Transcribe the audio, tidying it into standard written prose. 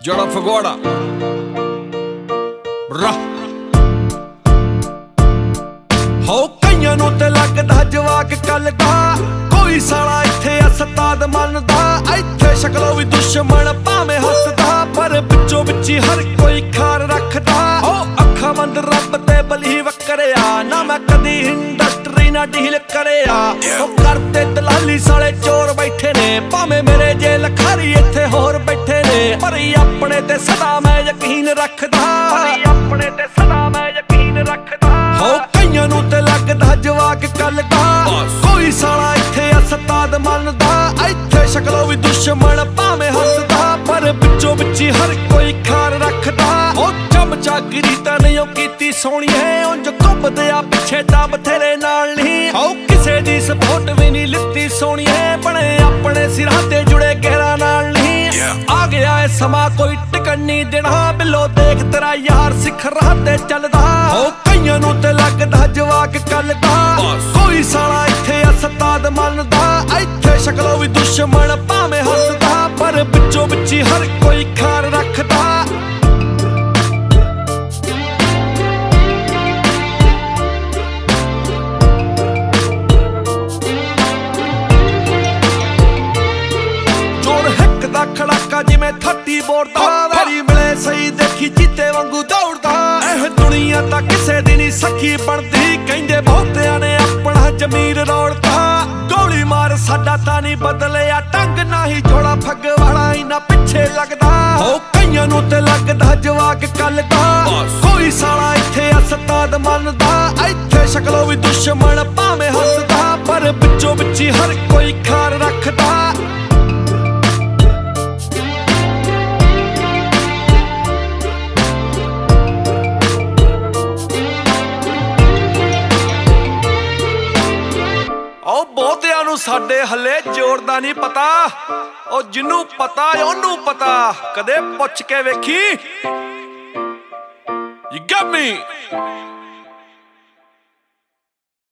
ਜੜਾ ਫਗਵਾੜਾ ਹੋ ਕਈਆਂ ਨੂੰ ਤੇ ਲੱਗਦਾ ਜਵਾਕ ਕੱਲ ਦਾ ਕੋਈ ਸਾਲਾ ਇੱਥੇ ਉਸਤਾਦ ਮੰਨਦਾ ਇੱਥੇ ਸ਼ਕਲੋਂ ਵੀ ਦੁਸ਼ਮਣ ਭਾਵੇਂ ਹੱਸਦਾ ਪਰ ਵਿੱਚੋਂ ਵਿੱਚੀ ਹਰ ਕੋਈ ਖਾਰ ਰੱਖਦਾ ਉਹ ਅੱਖਾਂ ਬੰਦ ਰੱਬ ਤੇ ਬਲੀਵ ਕਰਿਆ ਨਾ ਮੈਂ ਕਦੀ ਇੰਡਸਟਰੀ ਨਾ ਡੀਲ ਕਰਿਆ ਉਹ ਕਰਦੇ ਦਲਾਲੀ ਸਾਲੇ ਚੋਰ ਬੈਠੇ ਨੇ ਭਾਵੇਂ ਮੇਰੇ ਜੇ ਲਖਾਰੀ ਇੱਥੇ ਹੋਰ ਬੈਠੇ ਨੇ ਪਰ ਆਪਣੇ ਤੇ ਸਦਾ ਮੈਂ ਯਕੀਨ ਰੱਖਦਾ ਆਪਣੇ ਤੇ ਸਦਾ ਮੈਂ ਯਕੀਨ ਰੱਖਦਾ ਹੋ ਕਈਆਂ ਨੂੰ ਤੇ ਲੱਗਦਾ ਜਵਾਕ ਕੱਲ ਦਾ ਕੋਈ ਸਾਲਾ ਇੱਥੇ ਉਸਤਾਦ ਮੰਨਦਾ ਇੱਥੇ ਸ਼ਕਲੋਂ ਵੀ ਦੁਸ਼ਮਣ ਭਾਵੇਂ ਹੱਸਦਾ ਪਰ ਵਿੱਚੋਂ ਵਿੱਚੀ ਹਰ ਕੋਈ ਖਾਰ ਰੱਖਦਾ ਉਹ ਚਮਚਾਗਿਰੀ ਤਾਂ ਨਹੀਂ ਉਹ ਕੀਤੀ ਸੋਹਣੀਏ ਉਂਝ ਘੁੰਮਦੇ ਆ ਪਿੱਛੇ ਤਾਂ ਬਥੇਰੇ ਨਾਲ ਨਹੀਂ ਹੋ ਕਿਸੇ ਦੀ ਸਪੋਰਟ ਵੀ ਨਹੀਂ ਲਿੱਤੀ ਸੋਹਣੀਏ ਬਣੇ ਆਪਣੇ ਸਿਰਾਂ ਤੇ ਜੁੜੇ ਗਹਿਰਾ ਨਾਲ ਨਹੀਂ ਆ ਗਿਆ ਇਹ ਸਮਾਂ ਕੋਈ ਟਿਕਣ ਨਹੀਂ ਦੇਣਾ ਬਿੱਲੋ ਦੇਖ ਤੇਰਾ ਯਾਰ ਸਿੱਖ ਰਾਹ ਤੇ ਚੱਲਦਾ ਹੋ ਕਈਆਂ ਨੂੰ ਤੇ ਲੱਗਦਾ ਜਵਾਕ ਕੱਲ ਦਾ ਕੋਈ ਸਾਲਾ ਇੱਥੇ ਉਸਤਾਦ ਮੰਨਦਾ ਇੱਥੇ ਸ਼ਕਲੋਂ ਵੀ ਦੁਸ਼ਮਣ ਭਾਵੇਂ ਹੱਸਦਾ ਪਰ ਵਿੱਚੋਂ ਵਿੱਚੀ ਹਰ ਕੋਈ ਖਾਰ ਰੱਖਦਾ ਖੜਾਕਾ ਜਿਵੇਂ 30 ਬੋਰ ਦਾ ਵੈਰੀ ਮਿਲੇ ਸਹੀ ਦੇਖੀ ਜੀਤੇ ਵਾਂਗੂ ਦੌੜਦਾ ਇਹ ਦੁਨੀਆ ਤਾਂ ਕਿਸੇ ਦੀ ਨਹੀਂ ਸਖੀ ਬਣਦੀ ਕਹਿੰਦੇ ਬਹੁਤਿਆਂ ਨੇ ਆਪਣਾ ਜ਼ਮੀਰ ਰੋੜਦਾ ਗੋਲੀ ਮਾਰ ਸਾਡਾ ਤਾਂ ਨਹੀਂ ਬਦਲਿਆ ਟੰਗ ਨਾ ਹੀ ਜੋੜਾ ਫਗਵਾੜਾ ਇੰਨਾ ਪਿੱਛੇ ਲੱਗਦਾ ਹੋ ਕਈਆਂ ਨੂੰ ਤੇ ਲੱਗਦਾ ਜਵਾਕ ਕੱਲ ਦਾ ਕੋਈ ਸਾਲਾ ਇੱਥੇ ਉਸਤਾਦ ਮੰਨਦਾ ਇੱਥੇ ਸ਼ਕਲੋਂ ਵੀ ਦੁਸ਼ਮਣ ਭਾਵੇਂ ਹੱਸਦਾ ਪਰ ਵਿੱਚੋਂ ਵਿੱਚੀ ਹਰ ਕੋਈ ਖਾਰ ਰੱਖਦਾ ਉਹ ਬਹੁਤਿਆਂ ਨੂੰ ਸਾਡੇ ਹੱਲੇ ਜ਼ੋਰ ਦਾ ਨਹੀਂ ਪਤਾ ਉਹ ਜਿਹਨੂੰ ਪਤਾ ਉਹਨੂੰ ਪਤਾ ਕਦੇ ਪੁੱਛ ਕੇ ਵੇਖੀ You got me